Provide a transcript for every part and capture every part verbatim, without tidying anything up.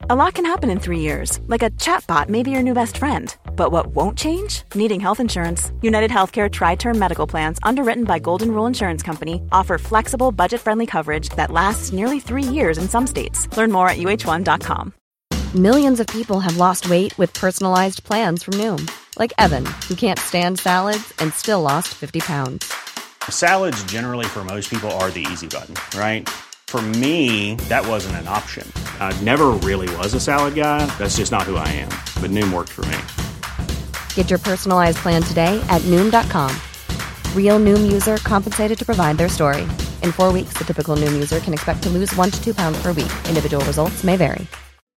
A lot can happen in three years, like a chatbot may be your new best friend. But what won't change? Needing health insurance. United Healthcare Tri-Term Medical Plans, underwritten by Golden Rule Insurance Company, offer flexible, budget-friendly coverage that lasts nearly three years in some states. Learn more at U H one dot com. Millions of people have lost weight with personalized plans from Noom. Like Evan, who can't stand salads and still lost fifty pounds. Salads generally for most people are the easy button, right? For me, that wasn't an option. I never really was a salad guy. That's just not who I am. But Noom worked for me. Get your personalized plan today at Noom dot com. Real Noom user compensated to provide their story. In four weeks, the typical Noom user can expect to lose one to two pounds per week. Individual results may vary.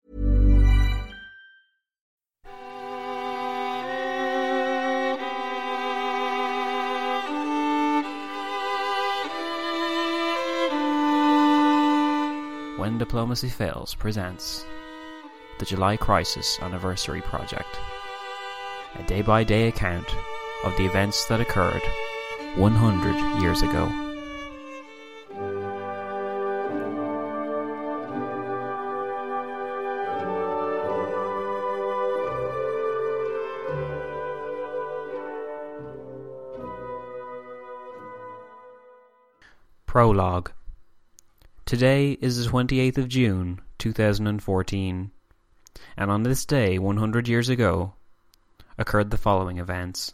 When Diplomacy Fails presents the July Crisis Anniversary Project, a day-by-day account of the events that occurred one hundred years ago. Prologue. Today is the twenty-eighth of June, two thousand fourteen, and on this day, one hundred years ago, occurred the following events.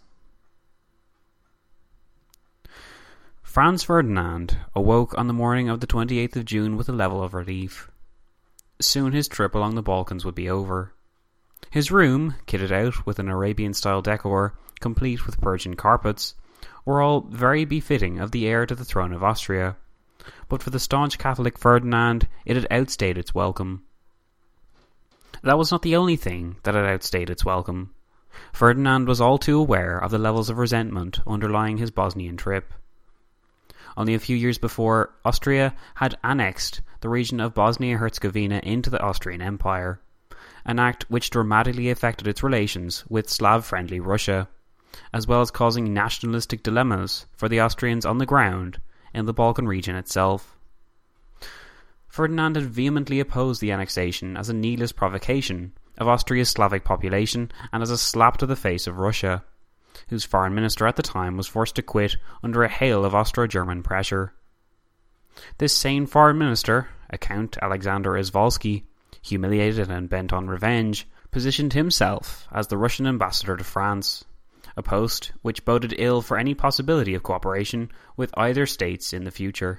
Franz Ferdinand awoke on the morning of the twenty-eighth of June with a level of relief. Soon his trip along the Balkans would be over. His room, kitted out with an Arabian-style decor, complete with Persian carpets, were all very befitting of the heir to the throne of Austria. But for the staunch Catholic Ferdinand, it had outstayed its welcome. That was not the only thing that had outstayed its welcome. Ferdinand was all too aware of the levels of resentment underlying his Bosnian trip. Only a few years before, Austria had annexed the region of Bosnia-Herzegovina into the Austrian Empire, an act which dramatically affected its relations with Slav-friendly Russia, as well as causing nationalistic dilemmas for the Austrians on the ground in the Balkan region itself. Ferdinand had vehemently opposed the annexation as a needless provocation of Austria's Slavic population and as a slap to the face of Russia, whose foreign minister at the time was forced to quit under a hail of Austro-German pressure. This same foreign minister, a Count Alexander Izvolsky, humiliated and bent on revenge, positioned himself as the Russian ambassador to France, a post which boded ill for any possibility of cooperation with either states in the future.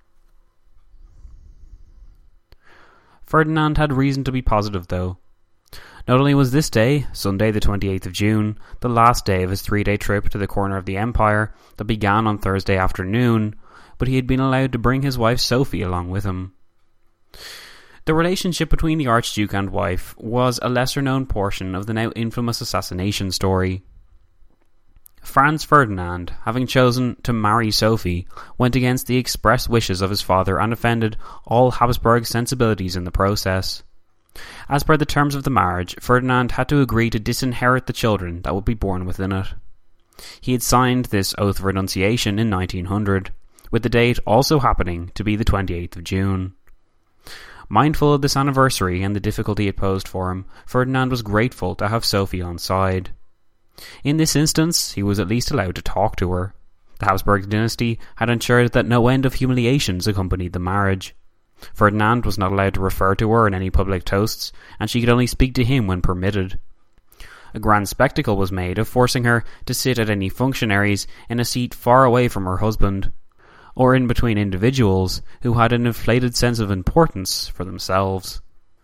Ferdinand had reason to be positive, though. Not only was this day, Sunday the twenty-eighth of June, the last day of his three-day trip to the corner of the empire that began on Thursday afternoon, but he had been allowed to bring his wife Sophie along with him. The relationship between the Archduke and wife was a lesser-known portion of the now infamous assassination story. Franz Ferdinand, having chosen to marry Sophie, went against the express wishes of his father and offended all Habsburg sensibilities in the process. As per the terms of the marriage, Ferdinand had to agree to disinherit the children that would be born within it. He had signed this oath of renunciation in nineteen hundred, with the date also happening to be the twenty-eighth of June. Mindful of this anniversary and the difficulty it posed for him, Ferdinand was grateful to have Sophie on side. In this instance, he was at least allowed to talk to her. The Habsburg dynasty had ensured that no end of humiliations accompanied the marriage. Ferdinand was not allowed to refer to her in any public toasts, and she could only speak to him when permitted. A grand spectacle was made of forcing her to sit at any functionaries in a seat far away from her husband, or in between individuals who had an inflated sense of importance for themselves.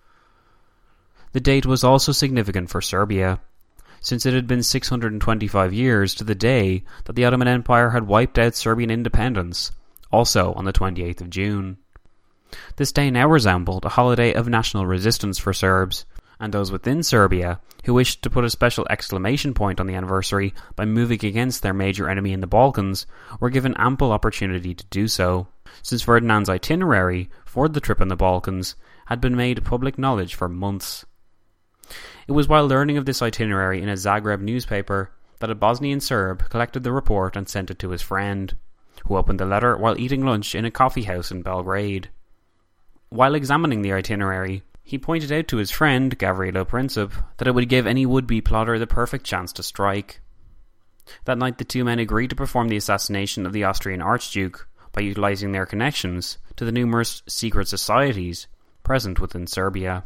The date was also significant for Serbia, since it had been six hundred twenty-five years to the day that the Ottoman Empire had wiped out Serbian independence, also on the twenty-eighth of June. This day now resembled a holiday of national resistance for Serbs, and those within Serbia who wished to put a special exclamation point on the anniversary by moving against their major enemy in the Balkans were given ample opportunity to do so, since Ferdinand's itinerary for the trip in the Balkans had been made public knowledge for months. It was while learning of this itinerary in a Zagreb newspaper that a Bosnian Serb collected the report and sent it to his friend, who opened the letter while eating lunch in a coffee house in Belgrade. While examining the itinerary, He pointed out to his friend, Gavrilo Princip, that it would give any would-be plotter the perfect chance to strike. That night the two men agreed to perform the assassination of the Austrian Archduke by utilising their connections to the numerous secret societies present within Serbia.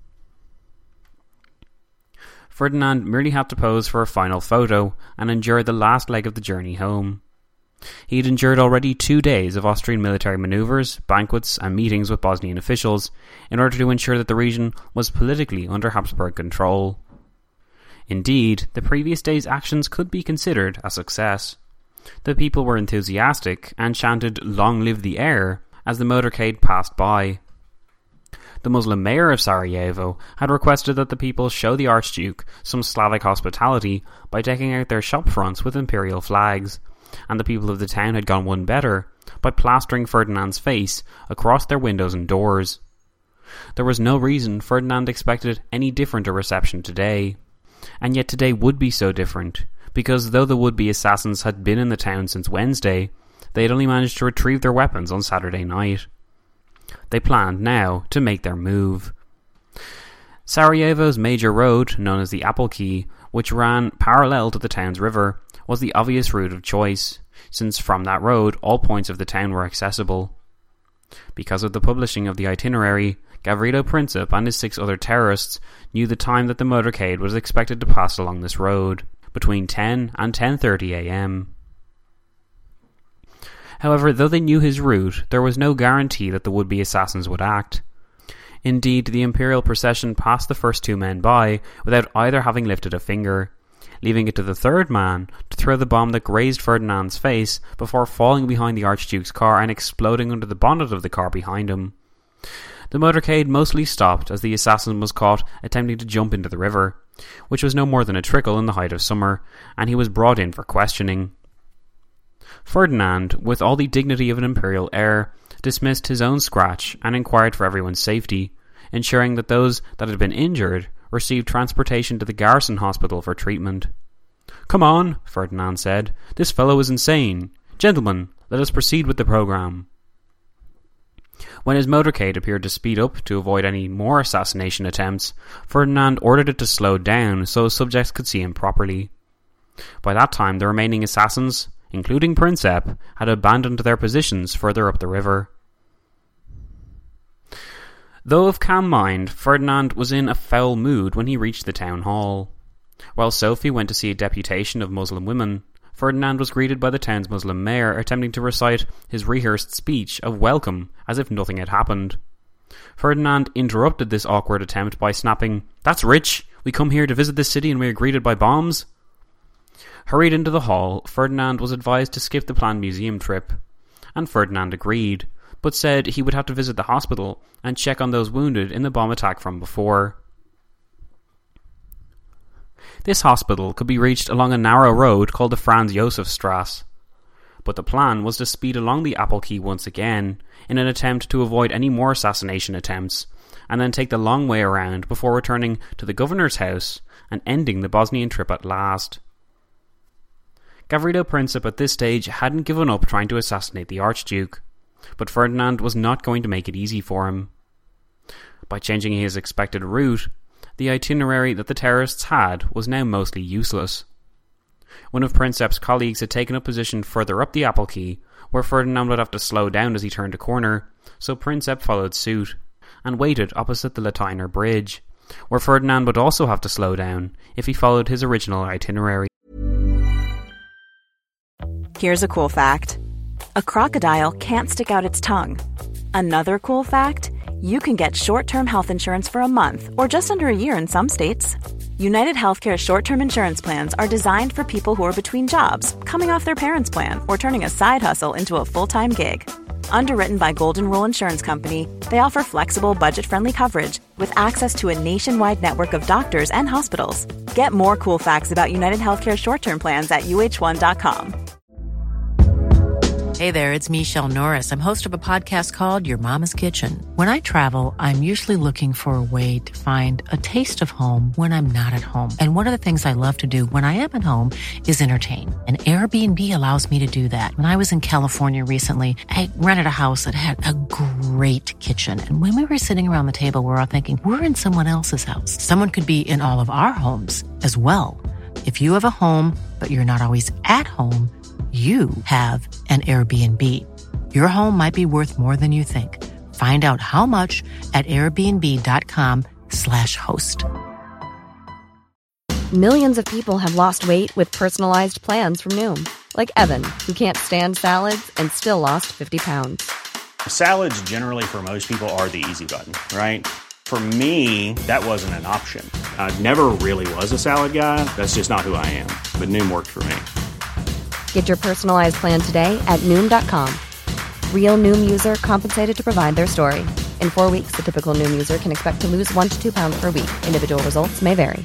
Ferdinand merely had to pose for a final photo and endure the last leg of the journey home. He had endured already two days of Austrian military manoeuvres, banquets and meetings with Bosnian officials in order to ensure that the region was politically under Habsburg control. Indeed, the previous day's actions could be considered a success. The people were enthusiastic and chanted "Long live the heir" as the motorcade passed by. The Muslim mayor of Sarajevo had requested that the people show the Archduke some Slavic hospitality by decking out their shop fronts with imperial flags, and the people of the town had gone one better by plastering Ferdinand's face across their windows and doors. There was no reason Ferdinand expected any different a reception today, and yet today would be so different, because though the would-be assassins had been in the town since Wednesday, they had only managed to retrieve their weapons on Saturday night. They planned now to make their move. Sarajevo's major road, known as the Apple Key, which ran parallel to the town's river, was the obvious route of choice, since from that road all points of the town were accessible. Because of the publishing of the itinerary, Gavrilo Princip and his six other terrorists knew the time that the motorcade was expected to pass along this road, between ten and ten thirty a.m. However, though they knew his route, there was no guarantee that the would-be assassins would act. Indeed, the imperial procession passed the first two men by without either having lifted a finger, leaving it to the third man to throw the bomb that grazed Ferdinand's face before falling behind the Archduke's car and exploding under the bonnet of the car behind him. The motorcade mostly stopped as the assassin was caught attempting to jump into the river, which was no more than a trickle in the height of summer, and he was brought in for questioning. Ferdinand, with all the dignity of an imperial heir, dismissed his own scratch and inquired for everyone's safety, ensuring that those that had been injured received transportation to the garrison hospital for treatment. "Come on," Ferdinand said. "This fellow is insane. Gentlemen, let us proceed with the programme." When his motorcade appeared to speed up to avoid any more assassination attempts, Ferdinand ordered it to slow down so his subjects could see him properly. By that time, the remaining assassins, including Princip, had abandoned their positions further up the river. Though of calm mind, Ferdinand was in a foul mood when he reached the town hall. While Sophie went to see a deputation of Muslim women, Ferdinand was greeted by the town's Muslim mayor attempting to recite his rehearsed speech of welcome as if nothing had happened. Ferdinand interrupted this awkward attempt by snapping, "That's rich! We come here to visit this city and we are greeted by bombs!" Hurried into the hall, Ferdinand was advised to skip the planned museum trip, and Ferdinand agreed, but said he would have to visit the hospital and check on those wounded in the bomb attack from before. This hospital could be reached along a narrow road called the Franz Josef Strasse, but the plan was to speed along the Apple Key once again in an attempt to avoid any more assassination attempts, and then take the long way around before returning to the governor's house and ending the Bosnian trip at last. Gavrilo Princip at this stage hadn't given up trying to assassinate the Archduke, but Ferdinand was not going to make it easy for him. By changing his expected route, the itinerary that the terrorists had was now mostly useless. One of Princip's colleagues had taken a position further up the Apple Key, where Ferdinand would have to slow down as he turned a corner, so Princip followed suit, and waited opposite the Lateiner Bridge, where Ferdinand would also have to slow down if he followed his original itinerary. Here's a cool fact. A crocodile can't stick out its tongue. Another cool fact, you can get short-term health insurance for a month or just under a year in some states. United Healthcare short-term insurance plans are designed for people who are between jobs, coming off their parents' plan, or turning a side hustle into a full-time gig. Underwritten by Golden Rule Insurance Company, they offer flexible, budget-friendly coverage with access to a nationwide network of doctors and hospitals. Get more cool facts about United Healthcare short-term plans at U H one dot com. Hey there, it's Michelle Norris. I'm host of a podcast called Your Mama's Kitchen. When I travel, I'm usually looking for a way to find a taste of home when I'm not at home. And one of the things I love to do when I am at home is entertain. And Airbnb allows me to do that. When I was in California recently, I rented a house that had a great kitchen. And when we were sitting around the table, we were all thinking, we're in someone else's house. Someone could be in all of our homes as well. If you have a home, but you're not always at home, you have an Airbnb. Your home might be worth more than you think. Find out how much at airbnb.com slash host. Millions of people have lost weight with personalized plans from Noom. Like Evan, who can't stand salads and still lost fifty pounds. Salads generally for most people are the easy button, right? For me, that wasn't an option. I never really was a salad guy. That's just not who I am. But Noom worked for me. Get your personalized plan today at Noom dot com. Real Noom user compensated to provide their story. In four weeks, the typical Noom user can expect to lose one to two pounds per week. Individual results may vary.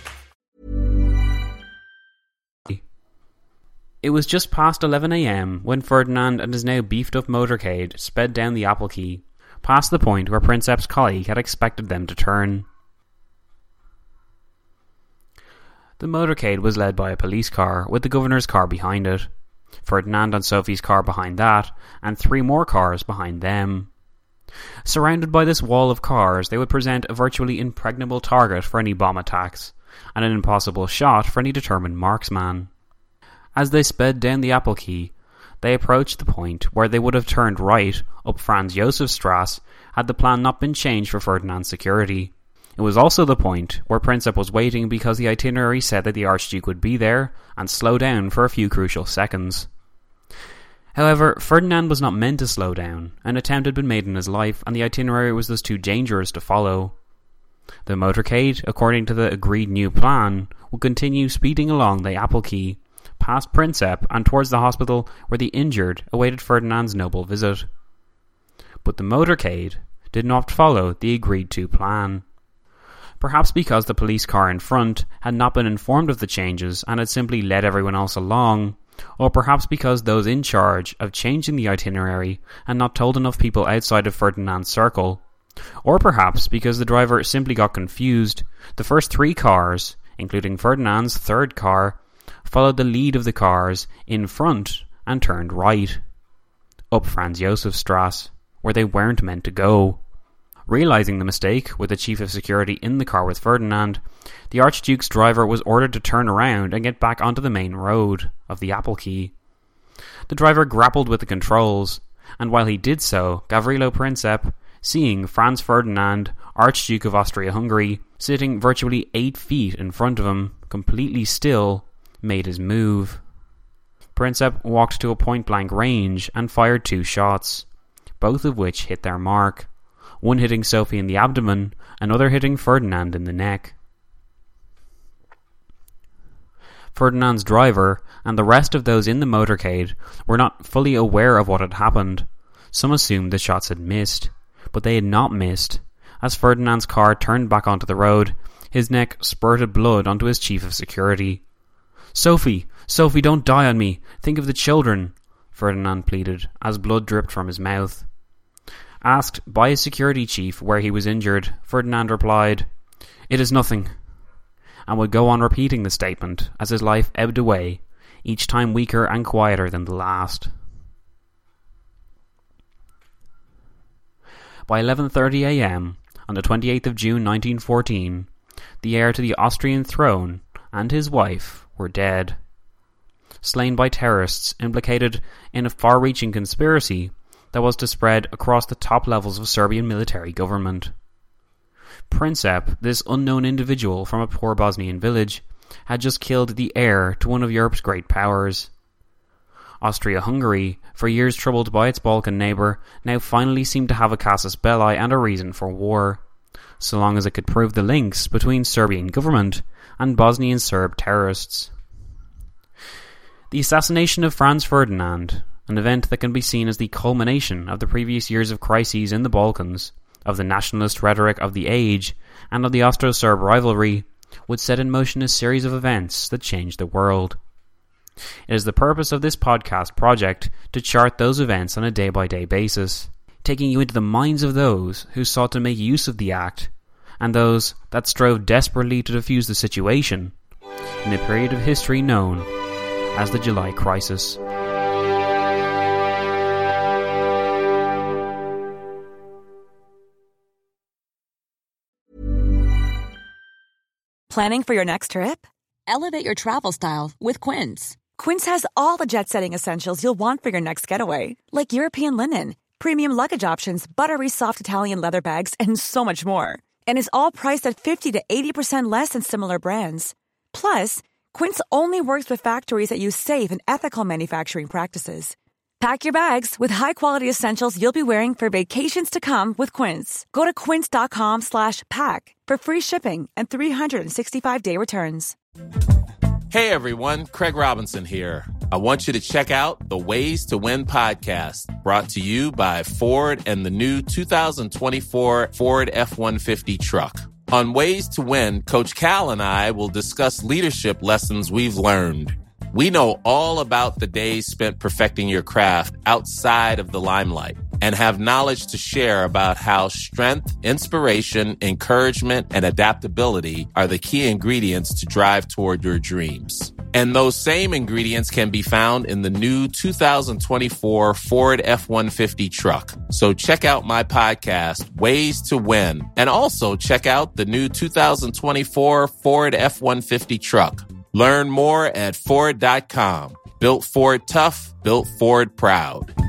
It was just past eleven a.m. when Ferdinand and his now beefed-up motorcade sped down the Apple Quay, past the point where Princeps' colleague had expected them to turn. The motorcade was led by a police car, with the governor's car behind it, Ferdinand and Sophie's car behind that, and three more cars behind them. Surrounded by this wall of cars, they would present a virtually impregnable target for any bomb attacks, and an impossible shot for any determined marksman. As they sped down the Apple Quay, they approached the point where they would have turned right up Franz Josef Strasse had the plan not been changed for Ferdinand's security. It was also the point where Princep was waiting because the itinerary said that the Archduke would be there and slow down for a few crucial seconds. However, Ferdinand was not meant to slow down. An attempt had been made in his life and the itinerary was thus too dangerous to follow. The motorcade, according to the agreed new plan, would continue speeding along the Apple Quay, past Princep and towards the hospital where the injured awaited Ferdinand's noble visit. But the motorcade did not follow the agreed-to plan. Perhaps because the police car in front had not been informed of the changes and had simply led everyone else along, or perhaps because those in charge of changing the itinerary had not told enough people outside of Ferdinand's circle, or perhaps because the driver simply got confused. The first three cars, including Ferdinand's third car, followed the lead of the cars in front and turned right, up Franz Josef Strasse, where they weren't meant to go. Realising the mistake, with the chief of security in the car with Ferdinand, the Archduke's driver was ordered to turn around and get back onto the main road of the Apple Quay. The driver grappled with the controls, and while he did so, Gavrilo Princip, seeing Franz Ferdinand, Archduke of Austria-Hungary, sitting virtually eight feet in front of him, completely still, made his move. Princip walked to a point-blank range and fired two shots, both of which hit their mark, one hitting Sophie in the abdomen, another hitting Ferdinand in the neck. Ferdinand's driver and the rest of those in the motorcade were not fully aware of what had happened. Some assumed the shots had missed, but they had not missed. As Ferdinand's car turned back onto the road, his neck spurted blood onto his chief of security. "Sophie! Sophie, don't die on me! Think of the children!" Ferdinand pleaded, as blood dripped from his mouth. Asked by his security chief where he was injured, Ferdinand replied, "It is nothing," and would go on repeating the statement as his life ebbed away, each time weaker and quieter than the last. By eleven thirty a.m. on the twenty-eighth of June nineteen fourteen, the heir to the Austrian throne and his wife were dead, slain by terrorists implicated in a far-reaching conspiracy that was to spread across the top levels of Serbian military government. Princip, this unknown individual from a poor Bosnian village, had just killed the heir to one of Europe's great powers. Austria-Hungary, for years troubled by its Balkan neighbour, now finally seemed to have a casus belli and a reason for war, so long as it could prove the links between Serbian government and Bosnian Serb terrorists. The assassination of Franz Ferdinand, an event that can be seen as the culmination of the previous years of crises in the Balkans, of the nationalist rhetoric of the age, and of the Austro-Serb rivalry, would set in motion a series of events that changed the world. It is the purpose of this podcast project to chart those events on a day-by-day basis, taking you into the minds of those who sought to make use of the act, and those that strove desperately to defuse the situation, in a period of history known as the July Crisis. Planning for your next trip? Elevate your travel style with Quince. Quince has all the jet-setting essentials you'll want for your next getaway, like European linen, premium luggage options, buttery soft Italian leather bags, and so much more. And is all priced at fifty to eighty percent less than similar brands. Plus, Quince only works with factories that use safe and ethical manufacturing practices. Pack your bags with high-quality essentials you'll be wearing for vacations to come with Quince. Go to quince.com slash pack for free shipping and three sixty-five day returns. Hey everyone, Craig Robinson here. I want you to check out the Ways to Win podcast, brought to you by Ford and the new two thousand twenty-four Ford F one fifty truck. On Ways to Win, Coach Cal and I will discuss leadership lessons we've learned. We know all about the days spent perfecting your craft outside of the limelight and have knowledge to share about how strength, inspiration, encouragement, and adaptability are the key ingredients to drive toward your dreams. And those same ingredients can be found in the new two thousand twenty-four Ford F one fifty truck. So check out my podcast, Ways to Win, and also check out the new two thousand twenty-four Ford F one fifty truck. Learn more at Ford dot com. Built Ford tough, built Ford proud.